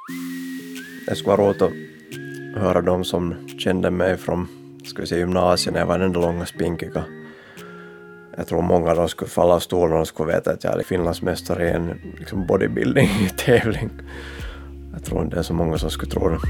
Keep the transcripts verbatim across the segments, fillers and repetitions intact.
Det skulle vara roligt att höra de som kände mig från ska vi säga, gymnasiet när jag var den enda långa spinkiga. Jag tror många av dem skulle falla av stolen och skulle veta att jag är finlandsmästare i en liksom bodybuilding-tävling. Jag tror inte det är så många som skulle tro det.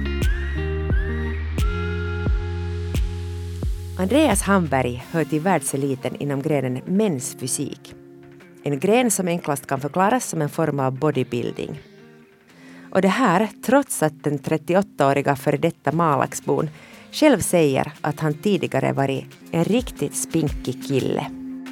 Andreas Hamberg hör till världseliten inom grenen mensfysik. En gren som enklast kan förklaras som en form av bodybuilding. Och det här trots att den trettioåttaåriga före detta Malaxbon själv säger att han tidigare varit en riktigt spinkig kille.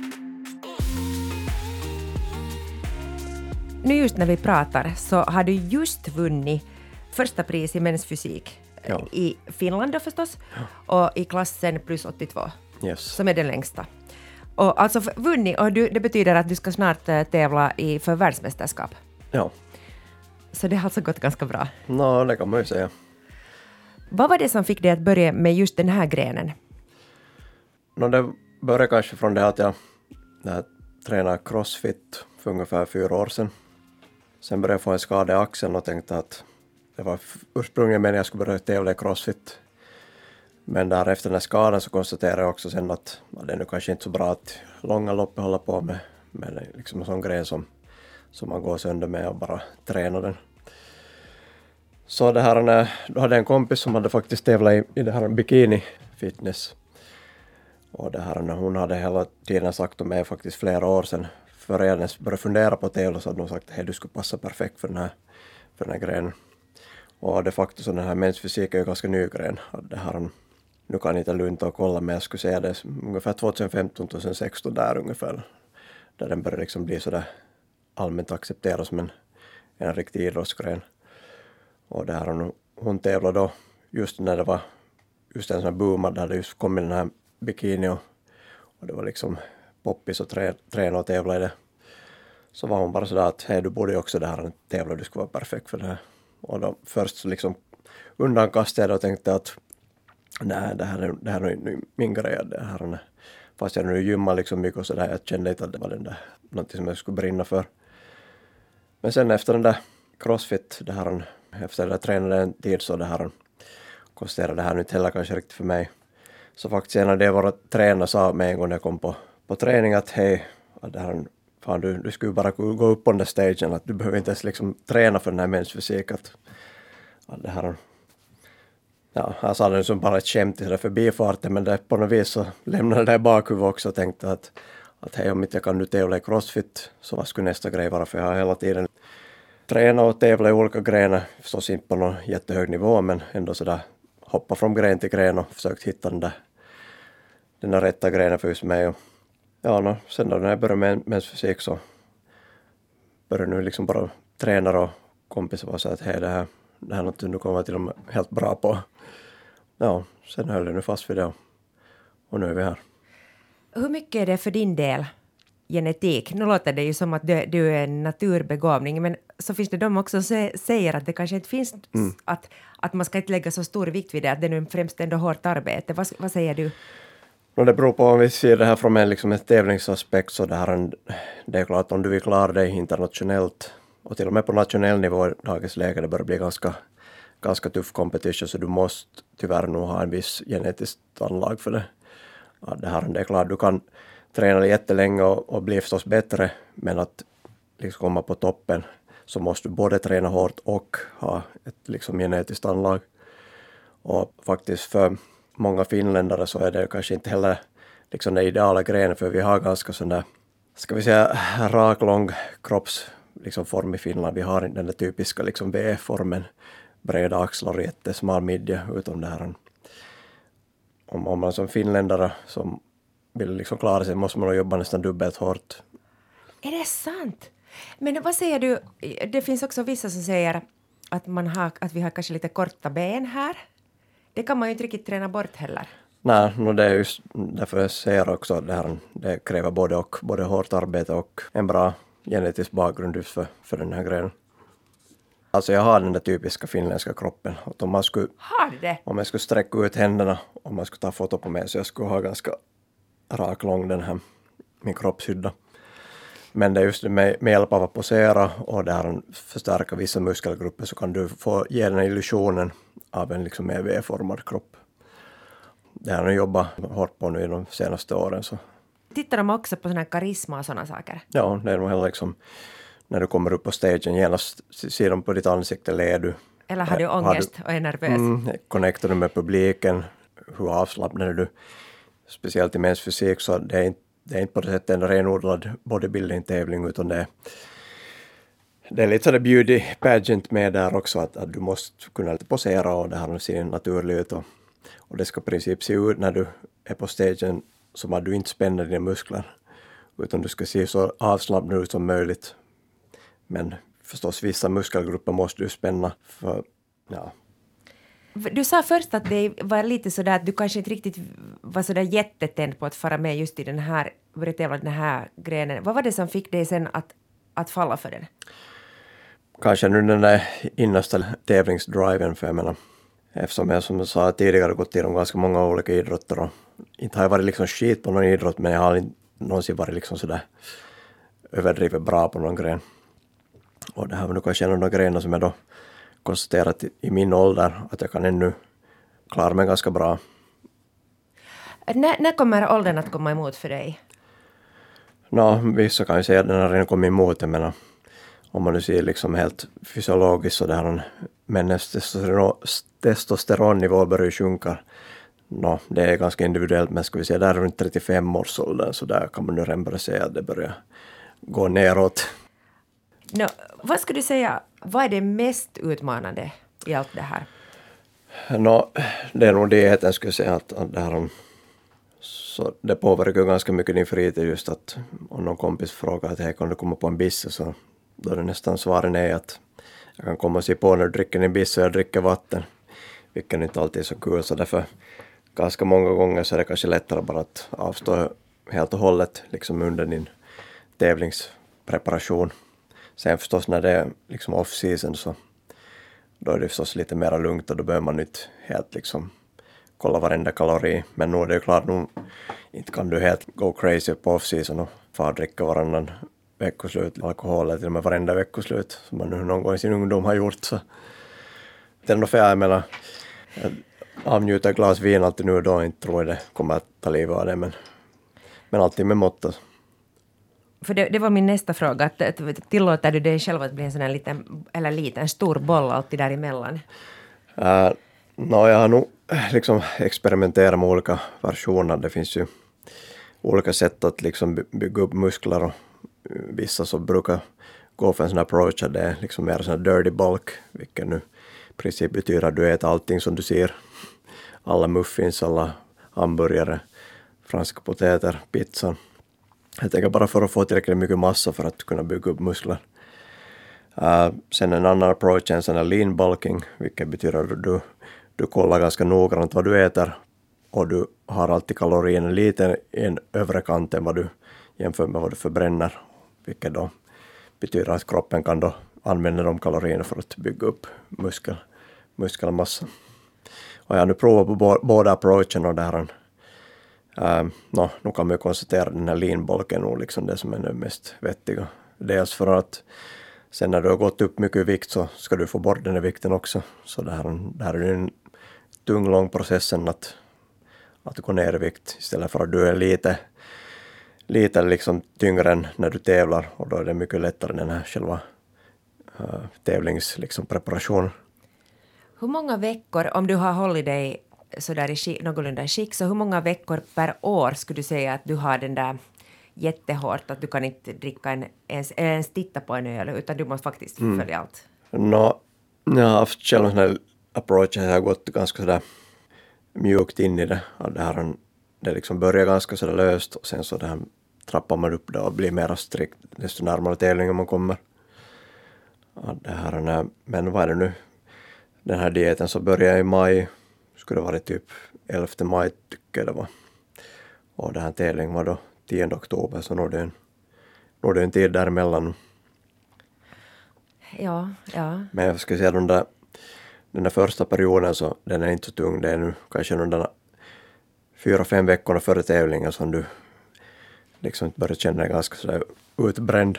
Nu just när vi pratar så har du just vunnit första pris i mensfysik. Ja. I Finland då förstås. Ja. Och i klassen plus åttiotvå. Yes. Som är den längsta. Och alltså vunnit, och du, det betyder att du ska snart äh, tävla i för världsmästerskap. Ja. Så det har alltså gått ganska bra. Nå, det kan man ju säga. Vad var det som fick dig att börja med just den här grenen? Nå, det började kanske från det att jag, jag tränade crossfit för ungefär fyra år sedan. Sen började jag få en skada i axeln och tänkte att det var ursprungligen meningen att jag skulle börja tävla i crossfit. Men där efter den här skadan så konstaterade jag också sen att ja, det är nu kanske inte så bra att långa loppet hålla på med, med liksom en sån grej som, som man går sönder med och bara tränar den. Så det här, när, då hade jag en kompis som hade faktiskt tävlat i, i det här bikini fitness. Och det här, när hon hade hela tiden sagt till mig faktiskt flera år sedan, före jag ens började fundera på tävla, så hade hon sagt att hej, du skulle passa perfekt för den här, för den här grenen. Och de facto så den här mensfysik är ju ganska ny gren. Det här, nu kan jag inte lunta och kolla, men jag skulle säga det ungefär tjugohundrafemton till tjugohundrasexton där ungefär. Där den började liksom bli sådär allmänt accepterad som en, en riktig idrottsgren. Och det här, hon tävlade då just när det var just en sån här boom, där det just kom i den här bikini och, och det var liksom poppis och trä, träna och tävla i det. Så var hon bara sådär att hej, du borde ju också det här tävla, du skulle vara perfekt för det här. Och då först så liksom undankastade jag och tänkte att nej, det här är, det här är min grej. Det här, fast jag nu gymmar liksom mycket och sådär, jag kände inte att det var den där, något som jag skulle brinna för. Men sen efter den där crossfit, det här, efter att jag tränade en tid så det här konstaterade det här nu inte heller kanske riktigt för mig. Så faktiskt en av det våra tränare sa mig en gång när jag kom på, på träning att hej, att det här, fan, du, du skulle bara gå upp på den där stagen, att du behöver inte ens liksom träna för den här mensfysik. Att, att det här, ja, han sa det som bara ett skämt i sådär förbifarten, men det, på något vis så lämnade det i bakhuvudet också och tänkte att, att hej, om inte jag kan nu tävla i crossfit, så vad skulle nästa grej vara? För jag har hela tiden tränat och tävlat i olika grenar, förstås inte på någon jättehög nivå, men ändå sådär hoppa från gren till gren och försökt hitta den där, den där rätta grenen för just mig. Och, ja, no, sen då när jag började med mensfysik så började nu liksom bara träna och kompisar och sa att hej, det här, det här är något du kommer till dem helt bra på. Ja, sen höll jag nu fast vid det och nu är vi här. Hur mycket är det för din del genetik? Nu låter det ju som att du, du är en naturbegåvning, men så finns det de också som säger att det kanske inte finns, mm. att, att man ska inte lägga så stor vikt vid det, att det är nu främst ändå hårt arbete. Vad, vad säger du? No, det beror på om vi ser det här från en, liksom ett tävlingsaspekt, så det, här en, det är klart om du vill klara dig internationellt och till och med på nationell nivå i dagens läge, det börjar bli ganska, ganska tuff competition, så du måste tyvärr nog ha en viss genetiskt anlag för det. Ja, det, här, det är klart, du kan träna jättelänge och, och bli förstås bättre, men att liksom komma på toppen så måste du både träna hårt och ha ett liksom genetiskt anlag. Och faktiskt för många finländare så är det kanske inte heller liksom den ideala grenen, för vi har ganska sån där, ska vi säga, rak, lång kroppsform liksom i Finland. Vi har den där typiska liksom V-formen, breda axlar och jättesmal midja, utom det här. Om, om man som finländare som vill liksom klara sig måste man jobba nästan dubbelt hårt. Är det sant? Men vad säger du, det finns också vissa som säger att, man har, att vi har kanske lite korta ben här. Det kan man ju inte riktigt träna bort heller. Nej, no det är just därför jag säger också att det, här, det kräver både och, både hårt arbete och en bra genetisk bakgrund just för, för den här grenen. Alltså jag har den där typiska finländska kroppen. Att om man skulle, har du det? Om jag skulle sträcka ut händerna, om man skulle ta foto på mig, så jag skulle ha ganska rak, lång den här, min kroppshydda. Men det är just med, med hjälp av att posera och där förstärka vissa muskelgrupper så kan du få ge den illusionen av en liksom mer V-formad kropp. Det har jag jobbat hårt på nu i de senaste åren. Så. Tittar de också på sån här karisma och sådana saker? Ja, det är nog hela liksom, när du kommer upp på stagen genast ser de på ditt ansikte, ler du. Eller har du har ångest du, och är nervös? Mm, connectar du med publiken? Hur avslappnad är du? Speciellt i mäns fysik så det är inte, det är inte på det sättet en renodlad bodybuilding-tävling utan det är, det är lite sådär beauty pageant med där också att, att du måste kunna posera och det här ser naturligt ut och, och det ska i princip se ut när du är på stagen som att du inte spänner dina muskler utan du ska se så avslappnad ut som möjligt. Men förstås vissa muskelgrupper måste du spänna för, ja. Du sa först att det var lite sådär att du kanske inte riktigt var sådär jättetänd på att fara med just i den här, börja tävla den här grenen. Vad var det som fick dig sen att, att falla för den? Kanske nu den där innersta tävlingsdriven för jag menar, eftersom jag som jag sa tidigare gått igenom ganska många olika idrotter och inte har jag varit liksom skit på någon idrott men jag har inte någonsin varit liksom sådär överdrivet bra på någon gren. Och det här var nu kanske en av de grejerna som jag då konstaterat i, i min ålder att jag kan ännu klara mig ganska bra. När, när kommer åldern att komma emot för dig? Nå, vissa kan ju säga att den har redan kommit emot. Jag menar, om man nu ser liksom helt fysiologiskt så där männens testosteron, testosteronnivå börjar sjunka. Nå, det är ganska individuellt men ska vi säga där runt trettiofem års åldern så där kan man nu redan börja säga att det börjar gå neråt. No, vad skulle du säga, vad är det mest utmanande i allt det här? Nå, det är nog dieten skulle jag säga att, att det här så det påverkar ganska mycket din fritid just att om någon kompis frågar att hej kan du komma på en bisse så då är det nästan svaren är att jag kan komma och se på när du dricker en bisse och jag dricker vatten vilket inte alltid är så kul så därför ganska många gånger så är det kanske lättare bara att avstå helt och hållet liksom under din tävlingspreparation. Sen förstås när det är liksom off-season så då är det förstås lite mer lugnt och då behöver man inte helt liksom kolla varenda kalori. Men nu är det ju klart, nu inte kan du helt go crazy på off-season och fara dricka varannan veckoslut alkohol eller till och med varenda veckoslut som man nu någon gång i sin ungdom har gjort. Så det är nog för jag menar avnjuta ett glas vin alltid nu och då inte tror jag det kommer att ta livet av det men, men alltid med mått. För det, det var min nästa fråga. Att, att, tillåter du dig själv att bli en sån här liten, eller liten, stor boll alltid däremellan? Uh, no, jag har nog liksom experimenterat med olika versioner. Det finns ju olika sätt att liksom bygga upp muskler och vissa som brukar gå för en sån här approach att det är liksom mer sån här dirty bulk, vilket nu i princip betyder att du äter allting som du ser. Alla muffins, alla hamburgare, franska potäter, pizza. Jag tänker bara för att få tillräckligt mycket massa för att kunna bygga upp muskler. Uh, sen en annan approach är en sån här lean bulking, vilket betyder att du, du kollar ganska noggrant vad du äter och du har alltid kalorierna lite i en övre kant än vad du jämför med vad du förbränner, vilket då betyder att kroppen kan då använda de kalorierna för att bygga upp muskel, muskelmassa. Och jag har nu provat på bo- båda approachen och det här Uh, no, nu kan man ju konstatera att den här lean-bulken är liksom det som är det mest vettiga. Dels för att sen när du har gått upp mycket vikt så ska du få bort den här vikten också. Så det här, det här är en tung, lång process att, att gå ner i vikt istället för att du är lite, lite liksom tyngre än när du tävlar och då är det mycket lättare den här själva uh, tävlingspreparationen. Liksom, hur många veckor, om du har hållit dig så där i skick, någorlunda skick, så hur många veckor per år skulle du säga att du har den där jättehårt att du kan inte dricka en, ens, ens titta på en öl utan du måste faktiskt mm. följa allt? No, jag har haft själv en sån här approach, jag har gått ganska sådär mjukt in i det. Det, här, det liksom börjar ganska sådär löst och sen så det här trappar man upp det och blir mer strikt desto närmare tävlingen man kommer. Det här, men vad är det nu? Den här dieten så börjar i maj. Skulle det vara typ elfte maj tycker jag det var. Och den här tävlingen var då tionde oktober så nog det en, nog det en tid däremellan. Ja, ja. Men jag ska säga den där, den där första perioden så den är inte så tung. Det är nu kanske de där fyra, fem veckorna före tävlingen som du liksom inte börjar känna dig ganska sådär utbränd.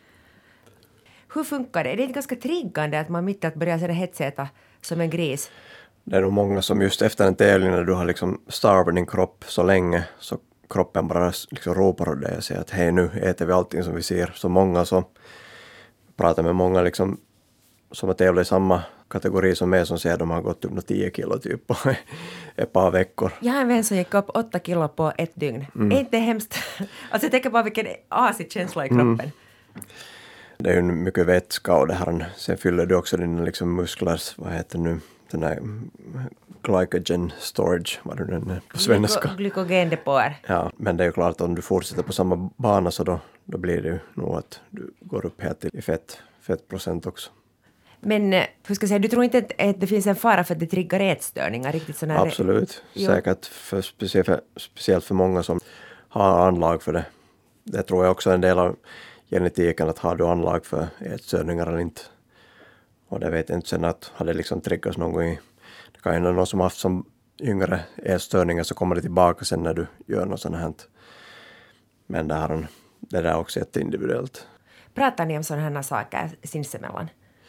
Hur funkar det? Är det inte ganska triggande att man mitt i att börja sådär hetsäta som en gris? Det är nog många som just efter en tävling när du har liksom starvat din kropp så länge så kroppen bara liksom ropar åt dig och säger att hej nu äter vi allting som vi ser. Så många som pratar med många liksom som har tävlat i samma kategori som mig som säger att de har gått upp några tio kilo typ på ett par veckor. Jag har en vän som gick upp åtta kilo på ett dygn. Mm. Är inte det hemskt? Alltså jag tänker bara vilken asig känsla i kroppen. Mm. Det är ju mycket vätska och det här. Sen fyller du också dina liksom musklers, vad heter nu, den här glycogen storage, vad det nu är på svenska. Glyko, glykogendepåer. Ja, men det är ju klart att om du fortsätter på samma bana så då, då blir det ju nog att du går upp här till fett, fettprocent också. Men hur ska jag säga, du tror inte att, att det finns en fara för att det triggar ätstörningar? Riktigt sån här... Absolut, jo. Säkert för, speciellt, för, speciellt för många som har anlag för det. Det tror jag också är en del av genetiken, att har du anlag för ätstörningar eller inte. Och det vet jag inte sen att har det liksom triggats någon gång i. Det kan ju någon som har haft som yngre ätstörningar så kommer det tillbaka sen när du gör något sånt här. Men det, här, det där är också jätteindividuellt. Pratar ni om sådana här saker sinsemellan?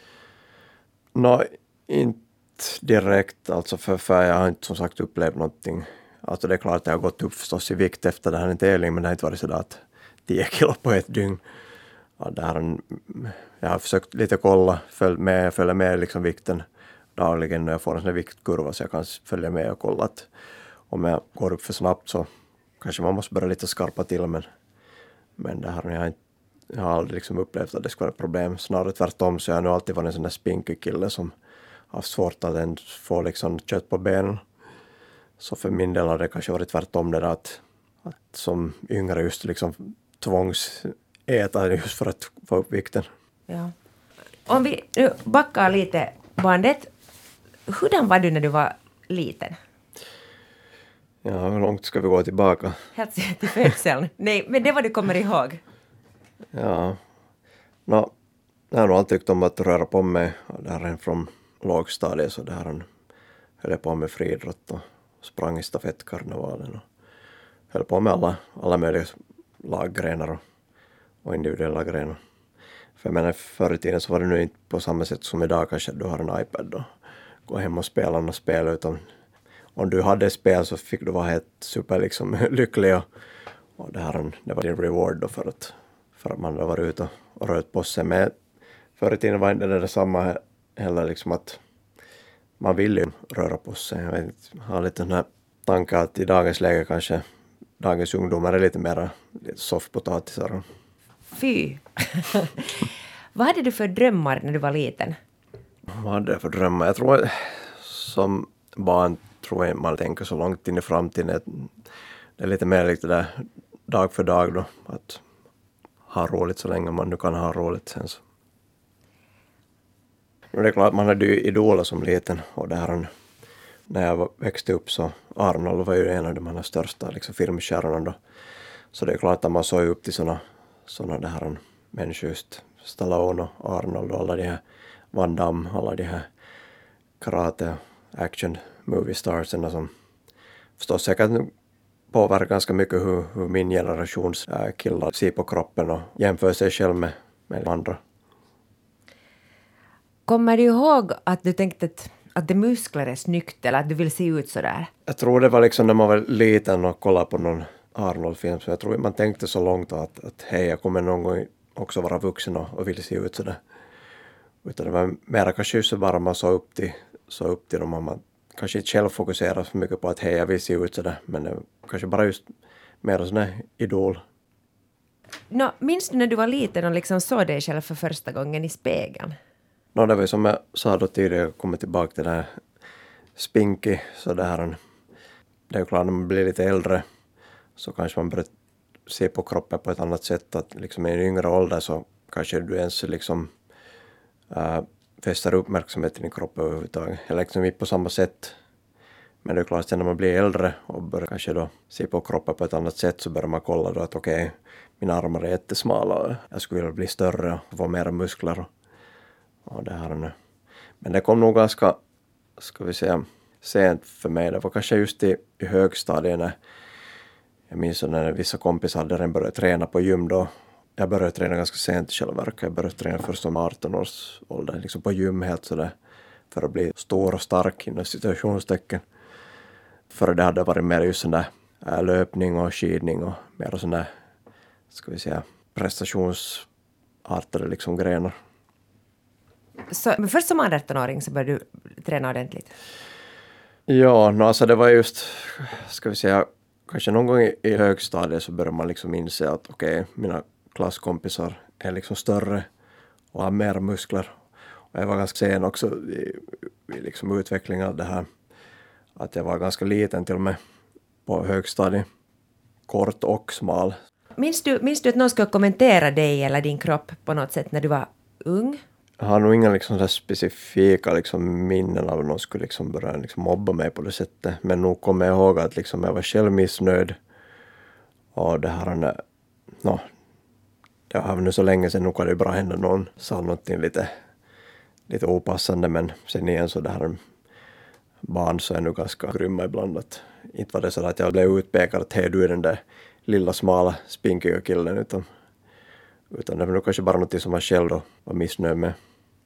Nå, inte direkt alltså för, för jag har inte som sagt upplevt någonting. Alltså det är klart att jag har gått upp förstås i vikt efter den här tävlingen, men det har inte varit sådär att tio kilo på ett dygn. Ja, det här, jag har försökt lite kolla, följ med, följa med liksom vikten dagligen när jag får en sån här viktkurva så jag kan följa med och kolla att om jag går upp för snabbt så kanske man måste börja lite skarpa till, men, men det här, jag har, inte, jag har aldrig liksom upplevt att det ska vara ett problem. Snarare tvärtom så jag har nu alltid varit en sån där spinkig kille som har svårt att ens få liksom kött på benen. Så för min del har det kanske varit tvärtom det där att, att som yngre just liksom tvångsäta just för att få upp vikten. Ja. Om vi nu backar lite bandet. Hurdan var du när du var liten? Ja, hur långt ska vi gå tillbaka? Helt till födseln. Nej, men det var du kommer ihåg. Ja. Nå, jag har nog alltid tyckt om att röra på mig. Det här är från lågstadiet så det här höll jag på med friidrott och sprang i stafettkarnevalen och höll på med alla, alla möjliga laggrenar och, och individuella grenar. För jag menar, förr i tiden så var det nu inte på samma sätt som idag kanske du har en iPad och gå hem och spela något spel, utan om du hade spel så fick du vara helt super liksom lycklig och, och det, här, det var din reward då för att, för att man hade varit ute och, och rört på sig. Men förr i tiden var inte det detsamma heller liksom att man vill ju röra på sig. Jag vet, har lite den här tanken att i dagens läge kanske dagens ungdomar är lite mer lite soffpotatisar. Fy! Vad hade du för drömmar när du var liten? Vad hade jag för drömmar? Jag tror som barn tror jag man tänker så långt in i framtiden. Det är lite mer lite där dag för dag då. Att ha roligt så länge man nu kan ha roligt sen så. Och det är klart man hade ju idoler som liten och det här, när jag växte upp så Arnold var ju en av de här största liksom, filmstjärnorna då. Så det är klart att man såg upp till såna, såna det här människor just Stallone och Arnold och alla de här Van Damme, alla de här karate, action, movie starsen som förstås säkert påverkar ganska mycket hur, hur min generations äh, killar ser på kroppen och jämför sig själv med, med andra. Kommer du ihåg att du tänkte att, att det muskler är snyggt eller att du vill se ut så där? Jag tror det var liksom när man var liten och kollade på någon Arnold-film så jag tror man tänkte så långt att, att hej, jag kommer någon gång också vara vuxen och, och vill se ut så där. Utan det var mer kanske just bara man såg upp till, så upp till dem och man kanske inte själv fokuserar så mycket på att hej, jag vill se ut så där. Men det kanske bara just mer sån här idol. Nå, minns du när du var liten och liksom såg dig själv för första gången i spegeln? No, det var som jag sa då tidigare, jag kommer tillbaka till det här spinky, så det här, det är ju klart när man blir lite äldre så kanske man börjar se på kroppen på ett annat sätt, att liksom i en yngre ålder så kanske du ens liksom äh, fäster uppmärksamhet i din kropp överhuvudtaget, eller liksom inte på samma sätt. Men det är klart att när man blir äldre och börjar kanske då se på kroppen på ett annat sätt så börjar man kolla då att okej, okay, mina armar är jättesmala och jag skulle vilja bli större och få mera muskler och Och det här nu. Men det kom nog ganska, ska vi säga, sent för mig. Det var kanske just i, i högstadiet när Jag minns när vissa kompisar hade redan börjat träna på gym då. Jag började träna ganska sent i själva verket. Jag började träna först om arton års ålder, liksom på gym helt sådär, för att bli stor och stark inom situationstecken. För det hade varit mer just sån där äh, löpning och skidning och mer sån där, ska vi säga, prestationsartade liksom grenar. Så, men först som arton-åring så började du träna ordentligt? Ja, no, alltså det var just, ska vi säga, kanske någon gång i, i högstadiet så började man liksom inse att okej, okay, mina klasskompisar är liksom större och har mer muskler. Och jag var ganska sen också i, i liksom utvecklingen av det här. Att jag var ganska liten till och med på högstadiet. Kort och smal. Minns du, minns du att någon skulle kommentera dig eller din kropp på något sätt när du var ung? Jag har nog inga liksom så specifika liksom minnen av att någon skulle liksom börja liksom mobba mig på det sättet. Men nog kommer jag ihåg att liksom jag var själv missnöjd. Och det här, no, det har nu så länge sedan, nog kan det bra hända någon sa någonting lite, lite opassande. Men sen igen så det här barn så är nu ganska grymma ibland. Att inte var det så att jag blev utpekad att hej, du är den där lilla smala spinkiga killen, utan Utan det var nog kanske bara något som man själv då var missnöjd med.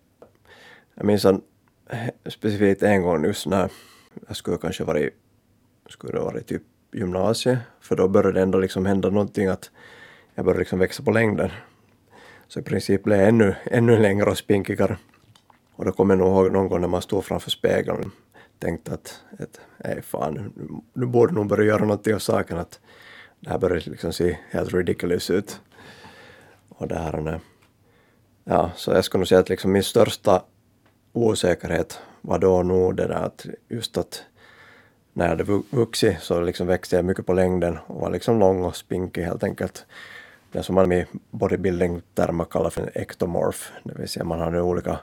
Jag minns en, specifikt en gång just när jag skulle kanske varit, skulle vara typ gymnasiet. För då började det ändå liksom hända någonting att jag började liksom växa på längden. Så i princip blev jag ännu, ännu längre och spinkigare. Och då kommer jag nog ihåg någon gång när man stod framför spegeln och tänkte att, att nej fan, nu, nu borde nog börja göra någonting av saken. Att det här började liksom se helt ridiculous ut. Och det här, ja, så jag skulle nog säga att liksom min största osäkerhet var då nog det där att just att när jag hade vuxit så liksom växte jag mycket på längden och var liksom lång och spinkig helt enkelt. Det som man i bodybuilding-termer kallar för en ectomorph, det vill säga man hade olika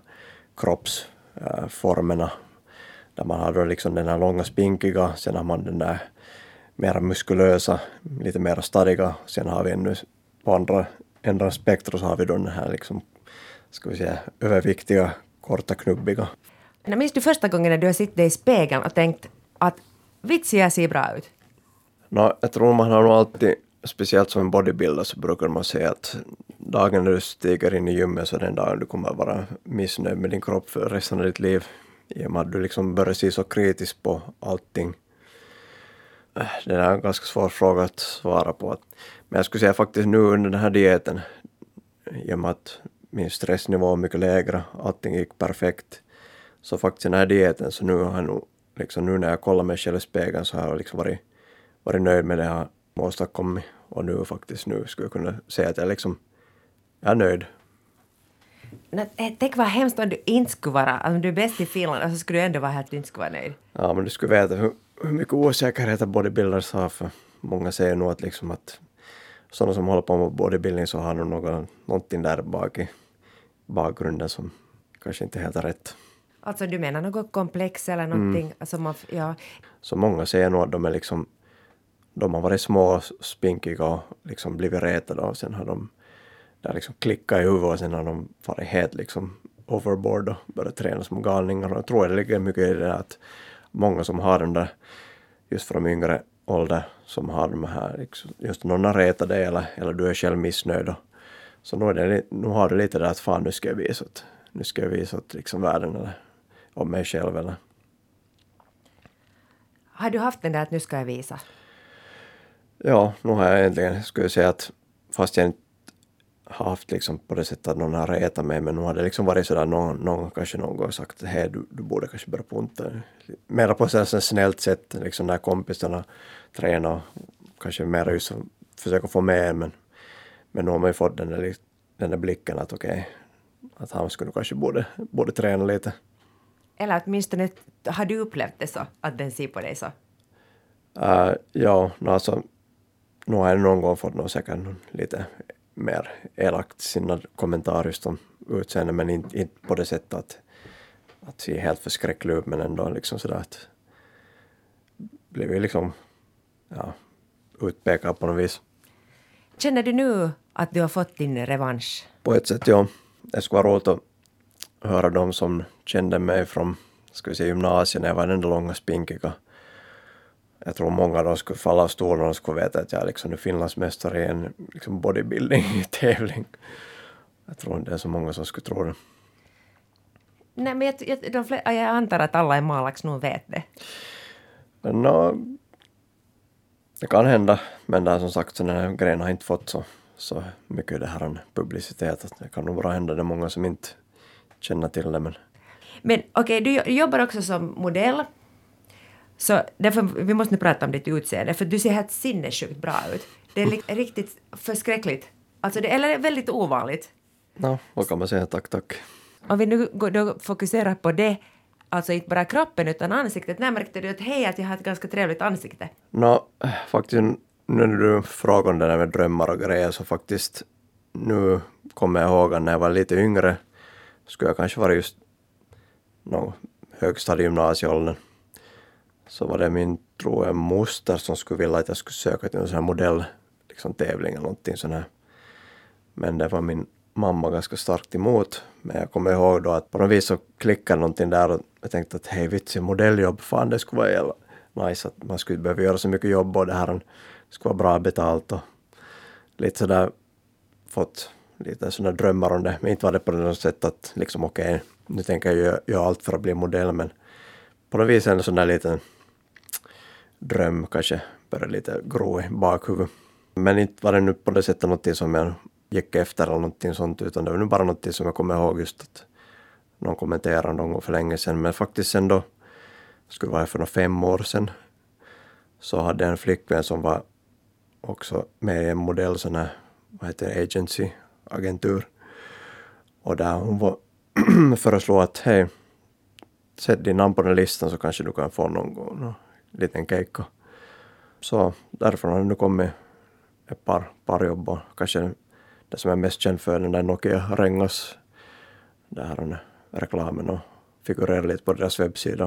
kroppsformerna. Där man hade liksom den här långa spinkiga, sen har man den där mera muskulösa, lite mera stadiga, sen har vi ännu på andra ändra spektrum så har vi då den här liksom, ska vi säga, överviktiga, korta, knubbiga. Jag minns du första gången när du har suttit i spegeln och tänkt att vits, jag ser bra ut? No, jag tror man har nog alltid, speciellt som en bodybuilder så brukar man säga att dagen när du stiger in i gymmet så är den dagen du kommer att vara missnöjd med din kropp för resten av ditt liv. I och med att du liksom börjar se så kritiskt på allting. Det är en ganska svår fråga att svara på. Men jag skulle säga faktiskt nu under den här dieten, i och med att min stressnivå var mycket lägre, allting gick perfekt, så faktiskt den här dieten, så nu har jag nog, liksom nu när jag kollar mig själv i spegeln så har jag liksom varit, varit nöjd med det jag har åstadkommit. Och nu faktiskt nu skulle jag kunna säga att jag liksom, jag är nöjd. Tänk vad hemskt om du inte skulle vara, om du är bäst i Finland och så skulle du ändå vara här att du inte skulle vara nöjd. Ja, men du skulle veta hur, hur mycket osäkerhet bodybuilders har, för många säger nog att liksom att sådana som håller på med bodybuilding så har nog någon, någonting där bak i bakgrunden som kanske inte helt är rätt. Alltså du menar något komplex eller någonting? Mm. Alltså man, ja. Så många säger nog att de är liksom, de har varit små, spinkiga och liksom blivit retade och sen har de där liksom klickat i huvudet och sen har de varit helt liksom overboard och börjat träna som galningar. Och jag tror det ligger mycket i det att många som har den där, just från yngre ålder, som har de här, liksom, just någon har retat dig eller, eller du är själv missnöjd. Och, så nu, är det, nu har du lite där att fan nu ska jag visa åt, nu ska jag visa åt liksom världen eller om mig själv. Eller. Har du haft den där att nu ska jag visa? Ja, nu har jag egentligen, skulle jag säga att fast jag inte har haft liksom på det sättet att någon har retat mig, men nu har det liksom varit sådär någon, någon kanske någon gång sagt hej du, du borde kanske börja punta. Mera på ett snällt sätt, liksom när kompisarna tränar kanske mer just försöka få med, men, men nu har man ju fått den där, den där blicken att okej, okay, att han skulle kanske borde, borde träna lite. Eller åtminstone har du upplevt det så, att den ser på dig så? Uh, ja, alltså nu har jag någon gång fått någon säkert lite mer elakt sina kommentarer just om utseende, men inte, inte på det sättet att, att se helt förskräcklig ut, men ändå liksom sådär att blir vi liksom ja, utpekad på något vis. Känner du nu att du har fått din revansch? På ett sätt, ja. Det skulle vara roligt att höra de som kände mig från, ska vi säga, gymnasiet när jag var den där långa spinkiga. jag tror många då skulle falla av stolen och skulle veta att jag är liksom nu Finlandsmästare i en liksom bodybuilding-tävling. Jag tror inte det är så många som skulle tro det. Nej, men jag, jag, de fler, jag antar att alla i Malax nog vet det. No, det kan hända, men där som sagt så den här grejen har inte fått så, så mycket det här publicitet. Att det kan nog bara hända, det är många som inte känner till det. Men, men okej, okay, du jobbar också som modell. Så därför, vi måste nu prata om ditt utseende, för du ser helt sinnessjukt bra ut. Det är li- riktigt förskräckligt. Alltså det, eller väldigt ovanligt. Ja, vad kan man säga? Tack, tack. Om vi nu då fokuserar på det, alltså inte bara kroppen utan ansiktet. När märkte du att hej, att jag har ett ganska trevligt ansikte? Nå, no, faktiskt nu när du frågar om det där med drömmar och grejer, så faktiskt nu kommer jag ihåg att när jag var lite yngre skulle jag kanske vara just no, högstadiegymnasieåldern. Så var det min, tror jag, moster som skulle vilja att jag skulle söka till en sån här modell, liksom tävling eller någonting sån här. Men det var min mamma ganska starkt emot. Men jag kommer ihåg då att på något vis så klickade någonting där och jag tänkte att hej vitsi, modelljobb, fan det skulle vara jävla nice att man skulle behöva göra så mycket jobb och det här skulle vara bra betalt och lite sådär fått lite sådana drömmar om det. Men inte var det på något sätt att liksom okej, okay, nu tänker jag göra, göra allt för att bli modell, men på något vis en sån där liten dröm kanske började lite gro i bakhuvud. Men inte var det nu på det sättet någonting som jag gick efter eller någonting sånt, utan det var nu bara någonting som jag kommer ihåg just att någon kommenterade någon gång för länge sedan. Men faktiskt sen då, skulle vara för några fem år sedan, så hade jag en flickvän som var också med i en modell, sån här, vad heter det, agency, agentur. Och där hon var föreslog att hej, sätt din namn på den listan så kanske du kan få någon, någon liten keikka. Så därför har det nu kommit ett par, par jobb och kanske det som är mest känd för den där Nokia Rengas, där här reklamen och figurerar lite på deras webbsida.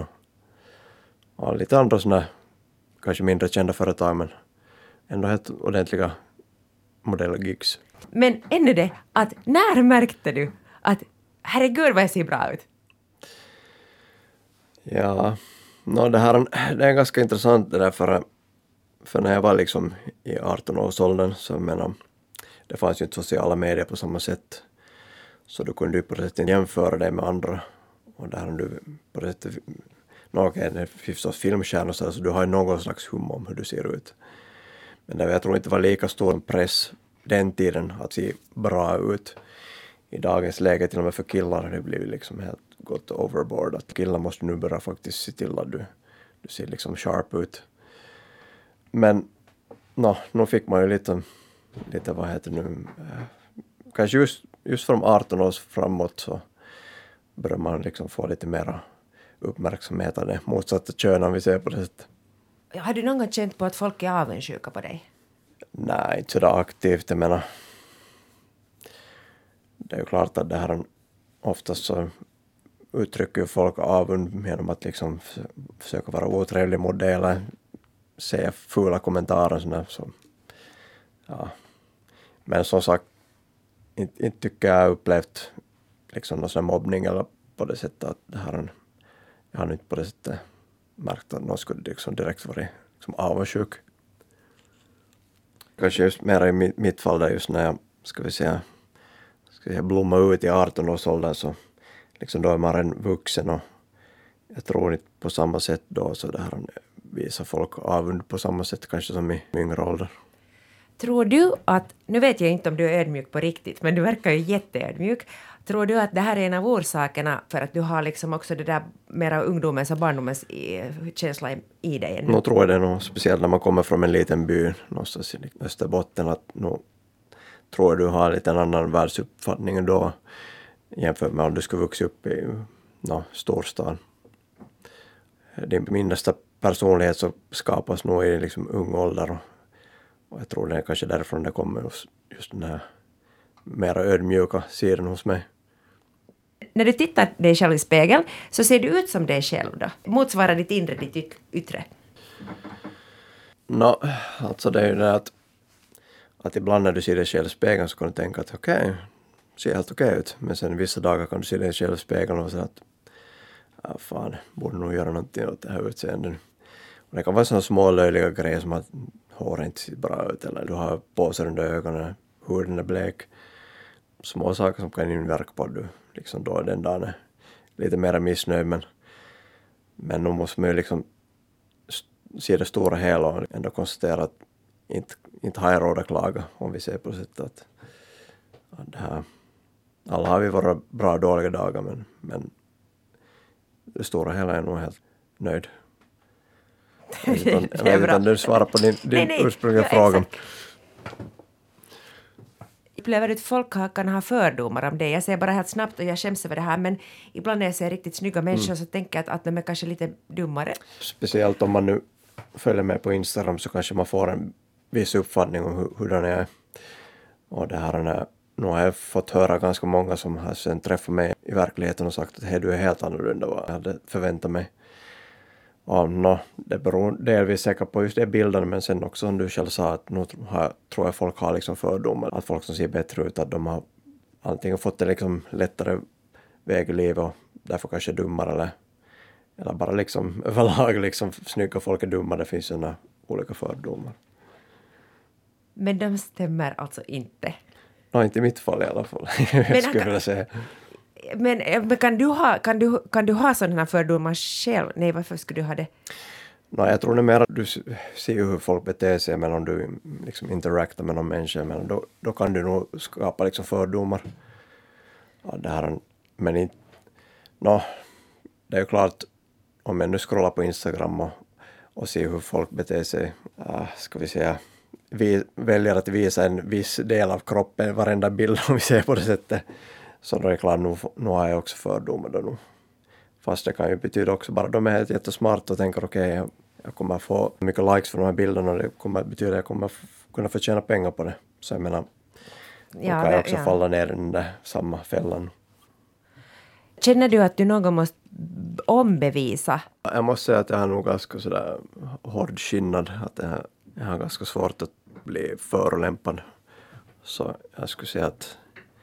Och lite andra sådana kanske mindre kända företag, men ändå helt ordentliga modellgigs. Men ännu det, att när märkte du att herregud vad jag ser bra ut? Ja, no, det här det är ganska intressant det där, för, för när jag var liksom i arton-årsåldern så menar, det fanns ju inte sociala medier på samma sätt, så du kunde ju på det sättet jämföra dig med andra, och där du på det sättet, no, okej, det finns förstås filmstjärnor så alltså, du har ju någon slags hum om hur du ser ut, men det, jag tror inte det var lika stor press den tiden att se bra ut. I dagens läge till och med för killar det blir liksom helt gått overboard, att killar måste nu börja faktiskt se till att du, du ser liksom sharp ut. Men no, nu fick man ju lite, lite vad heter det nu, eh, kanske just, just från arton års framåt så börjar man liksom få lite mera uppmärksamhet av det motsatta kön om vi ser på det sättet. Har du någon gång känt på att folk är avundsjuka på dig? Nej, inte sådär aktivt, jag menar. Det är ju klart att det här oftast så uttrycker ju folk avund genom att liksom försöka vara otrevlig mot det eller säga fula kommentarer sådär, så ja. Men som sagt, inte, inte tycker jag upplevt liksom någon sån mobbning eller på det sättet att det här, jag har inte på det sättet märkt att någon skulle liksom direkt vara liksom avundsjuk. Kanske just mer i mitt, mitt fall där just när jag, ska vi säga, ska jag blomma ut i arton-årsåldern så liksom då är man en vuxen och jag tror inte på samma sätt då så det här visar folk avund på samma sätt kanske som i yngre ålder. Tror du att, nu vet jag inte om du är ödmjuk på riktigt, men du verkar ju jätteödmjuk. Tror du att det här är en av orsakerna för att du har liksom också det där mera ungdomens och barndomens känsla i dig? Nu tror jag det nog, speciellt när man kommer från en liten by någonstans i Österbotten, att nu tror jag du har lite en annan världsuppfattning då jämfört med om du skulle vuxa upp i no, storstad. Din minsta personlighet så skapas nog i liksom ung ålder och, och jag tror det är kanske därifrån det kommer just, just den här mera ödmjuka sidan hos mig. När du tittar dig själv i spegeln så ser du ut som dig själv då? Motsvarar ditt inre ditt yt- yttre? No, alltså det är ju det att, att ibland när du ser dig själv i spegeln så kan du tänka att okej, okay, ser helt okej okay ut. Men sen vissa dagar kan du se dig själv i spegeln och säga att ja, fan, borde nog göra någonting åt det här utseendet. Och det kan vara sådana små löjliga grejer som att håret inte ser bra ut eller du har påsar under ögonen, huden är blek. Små saker som kan inverka på att du liksom då den dagen är lite mer missnöjd, men, men nu måste man ju liksom se det stora hela och ändå konstatera att inte, inte har jag råd att klaga om vi ser på sättet att, att det här, alla har vi våra bra och dåliga dagar, men, men det stora hela är nog helt nöjd. Jag vet inte, jag vet inte om du svarar på din, din nej, nej. ursprungliga Ja, fråga. exakt. Upplever du att folk kan ha fördomar om det? Jag säger bara helt snabbt och jag skäms över det här, men ibland när jag ser riktigt snygga människor mm. så tänker jag att, att de är kanske lite dummare. Speciellt om man nu följer med på Instagram så kanske man får en viss uppfattning om hur, hur den är. Och det här är, nu har jag fått höra ganska många som har sen träffat mig i verkligheten och sagt att hej, du är helt annorlunda vad jag hade förväntat mig. Och no, det beror delvis säkert på just det bilden, men sen också som du själv sa att nu har, tror jag folk har liksom fördomar. Att folk som ser bättre ut, att de har antingen fått det liksom lättare väg i livet och därför kanske dummare eller, eller bara liksom överlag liksom snygga folk är dumma. Det finns sådana olika fördomar. Men de stämmer alltså inte? Nej, inte i mitt fall i alla fall. jag skulle vilja säga. Men, men kan, du ha, kan, du, kan du ha sådana fördomar själv? Nej, varför skulle du ha det? Nej, jag tror det är mer att du ser hur folk beter sig, men om du liksom interaktar med någon människa, men då, då kan du nog skapa liksom fördomar. Ja, det här, men inte... No, det är ju klart, om jag nu scrollar på Instagram och, och ser hur folk beter sig, äh, ska vi säga, vi väljer att visa en viss del av kroppen, varenda bild om vi ser på det sättet. Så då är det klart, nu, nu har jag också fördomar då nu. Fast det kan ju betyda också bara, de är helt jättesmart och tänker okej, okay, jag, jag kommer få mycket likes för de här bilderna och det kommer betyda att jag kommer f- kunna förtjäna pengar på det. Så jag menar, då ja, kan jag också ja. falla ner i den där samma fällan. Känner du att du någon måste ombevisa? Jag måste säga att jag har nog ganska sådär hårdskinnad, att jag, jag har ganska svårt att bli förolämpad. Så jag skulle säga att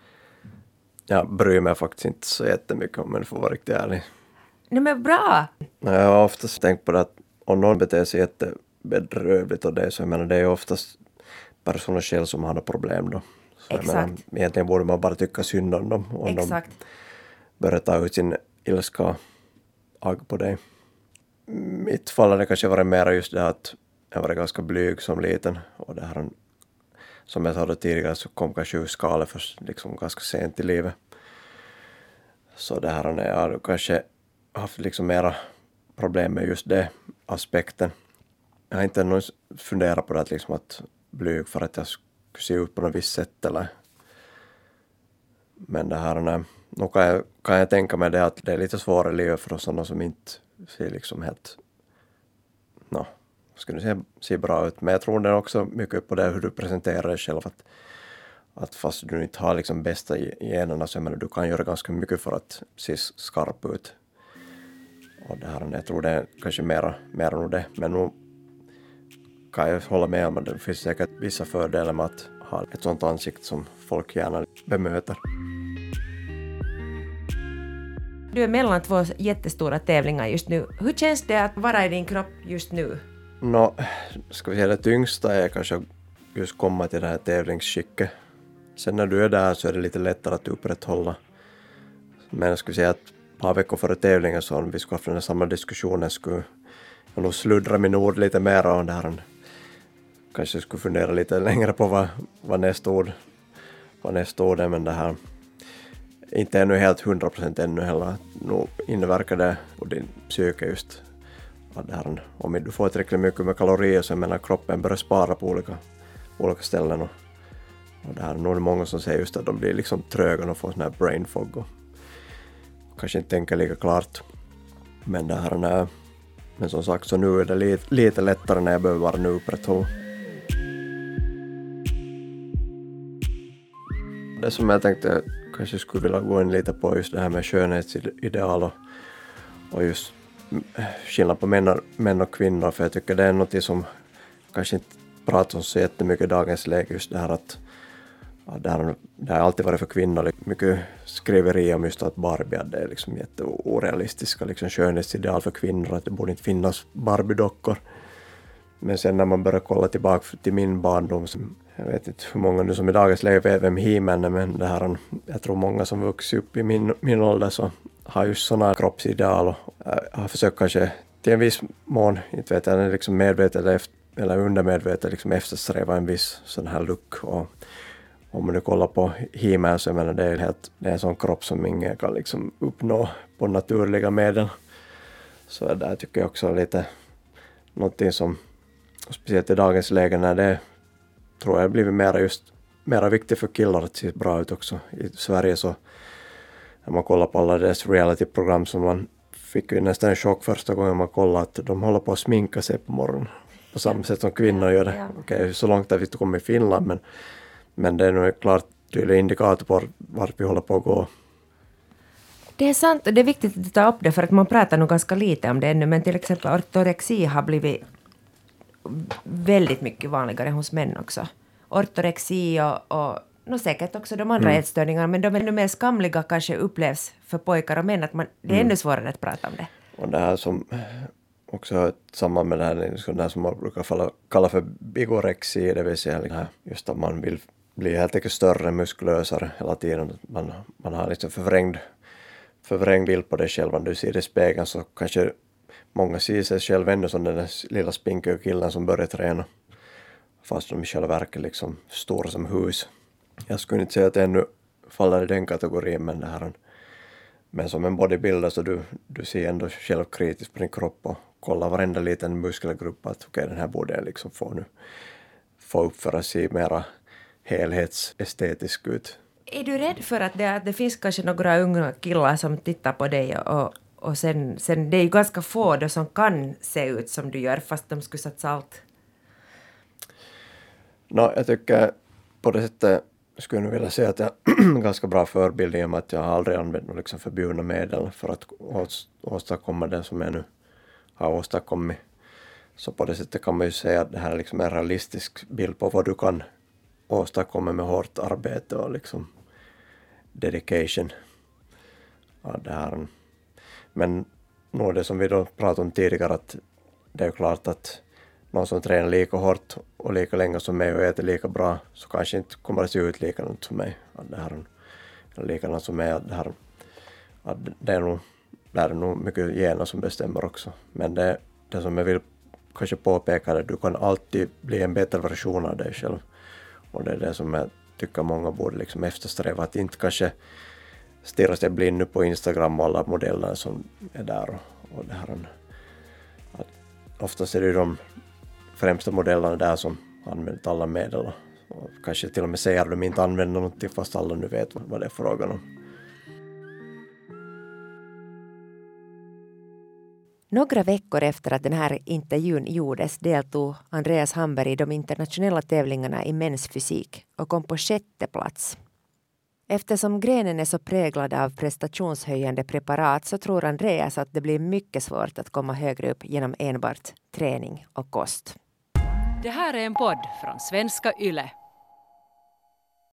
jag bryr mig faktiskt inte så jättemycket om man får vara riktigt ärlig. Nej, men bra! Jag har oftast tänkt på det att om någon beter sig jättebedrövligt och det, så jag menar det är oftast personer själv som har problem då. Så exakt. Jag menar, egentligen borde man bara tycka synd om dem. Om exakt. de börjar ta ut sin ilska agg på dig. Mitt fall har det kanske varit mer just det att jag var ganska blyg som liten och det här, som jag sa då tidigare, så kom kanske ur skalet först liksom ganska sent i livet. Så det här när jag kanske haft liksom mera problem med just det aspekten. Jag har inte ännu funderat på det liksom att blyg för att jag skulle se ut på något visst sätt eller. Men det här när, nu kan jag, kan jag tänka mig det att det är lite svårare i livet för oss sådana som inte ser liksom helt, no, skulle se, se bra ut. Men jag tror det är också mycket på det hur du presenterar dig själv. Att, att fast du inte har liksom bästa generna, så jag menar, du kan göra ganska mycket för att se skarp ut. Och det här, jag tror det är kanske mera, mera nog det. Men nu kan jag hålla med om att det finns säkert vissa fördelar med att ha ett sånt ansikte som folk gärna bemöter. Du är mellan två jättestora tävlingar just nu. Hur känns det att vara i din kropp just nu? Nå, ska vi säga det tyngsta är kanske just komma till det här tävlingsskicket. Sen när du är där så är det lite lättare att upprätthålla. Men jag skulle säga att ett par veckor före tävlingen, så om vi skulle ha den samma diskussionen, skulle jag nog sluddra min ord lite mer om det här. Kanske skulle fundera lite längre på vad, vad nästa ord vad nästa ord är, men det här inte ännu helt hundra procent ännu heller. Nu inverkar det på din psyke just. Det här, om du får tillräckligt mycket med kalorier, så jag menar kroppen börjar spara på olika, olika ställen. Och, och det här, nu är det många som säger just att de blir liksom tröga och får sån här brain fog och, och kanske inte tänker lika klart. Men det här, när, men som sagt, så nu är det lite, lite lättare när jag behöver vara nu upprätthålla. Det som jag tänkte kanske skulle vilja gå in lite på just det här med skönhetsideal och, och just skillnad på män och, män och kvinnor, för jag tycker det är något som kanske inte pratas om så jättemycket i dagens läge, just det här att ja, det, här, det har alltid varit för kvinnor mycket skriveri om just att Barbie det är liksom jätteorealistiska liksom skönhetsideal för kvinnor, att det borde inte finnas Barbie-dockor. Men sen när man börjar kolla tillbaka till min barndom, som, jag vet inte hur många nu som i dagens läge vet vem He-Man är, men det här, jag tror många som vuxit upp i min, min ålder så har just sådana kroppsideal och äh, har försökt kanske till en viss mån, inte vet jag, liksom medvetet eller, efter, eller undermedvetet liksom eftersträva en viss sån här look. Och om man nu kollar på He-Man så jag menar, det är, helt, det är en sån kropp som ingen kan liksom uppnå på naturliga medel. Så där tycker jag också lite någonting som, speciellt i dagens läge när det tror jag blivit mera just mera viktigt för killar att se bra ut också. I Sverige så när man kollar på alla dess realityprogram som man fick ju nästan en chock första gången man kollade att de håller på att sminka sig på morgonen på samma sätt som kvinnor gör det. Ja. Okej, okay, så långt har vi inte kommit i Finland men, men det är nog klart tydlig indikator på vart vi håller på att gå. Det är sant och det är viktigt att ta upp det för att man pratar nog ganska lite om det ännu, men till exempel ortorexi har blivit väldigt mycket vanligare hos män också. Ortorexi och, och no, säkert också de andra mm. ätstörningarna, men de är ännu mer skamliga kanske upplevs för pojkar och män, att man, det är mm. ännu svårare att prata om det. Och det här som också hör samman med det här, det här som man brukar kalla, kalla för bigorexi, det vill säga just att man vill bli helt enkelt större, muskulösare hela tiden. Man, man har liksom förvrängd, förvrängd bild på det själv. När du ser det i spegeln så kanske många ser sig själv ännu som den där lilla spinkiga killen som börjar träna. Fast de i själva verket liksom stora som hus. Jag skulle inte säga att det ännu faller i den kategorin, men det här. Men som en bodybuilder så du, du ser ändå självkritiskt på din kropp och kollar varenda liten muskelgrupp att okej, okay, den här borde jag liksom få nu få upp för att se mera helhetsestetisk ut. Är du rädd för att det, att det finns kanske några unga killar som tittar på dig och, och sen, sen det är ju ganska få då som kan se ut som du gör fast de skulle satsa allt? No, jag tycker på det sättet skulle jag vilja säga att jag är ganska bra förebild i och med att jag har aldrig använt liksom förbjudna medel för att åstadkomma det som jag nu har åstadkommit. Så på det sättet kan man ju säga att det här liksom är en realistisk bild på vad du kan åstadkomma med hårt arbete och liksom dedication. Ja, det här. Men nog det som vi då pratade om tidigare, att det är klart att någon som tränar lika hårt och lika länge som mig och äter lika bra så kanske inte kommer att se ut likadant som mig. Att det här är likadant som mig. Att det, här, att det, är nog, det är nog mycket gener som bestämmer också. Men det, det som jag vill kanske påpeka är att du kan alltid bli en bättre version av dig själv. Och det är det som jag tycker många borde liksom eftersträva. Att inte kanske stirra sig blind nu på Instagram och alla modeller som är där. Och, och det här. Att oftast är det ju de främsta modellerna där som använder alla medel. Och kanske till och med säger att de inte använder någonting fast alla nu vet vad det är frågan om. Några veckor efter att den här intervjun gjordes deltog Andreas Hamberg i de internationella tävlingarna i mäns fysik och kom på sjätte plats. Eftersom grenen är så präglad av prestationshöjande preparat så tror Andreas att det blir mycket svårt att komma högre upp genom enbart träning och kost. Det här är en podd från Svenska Yle.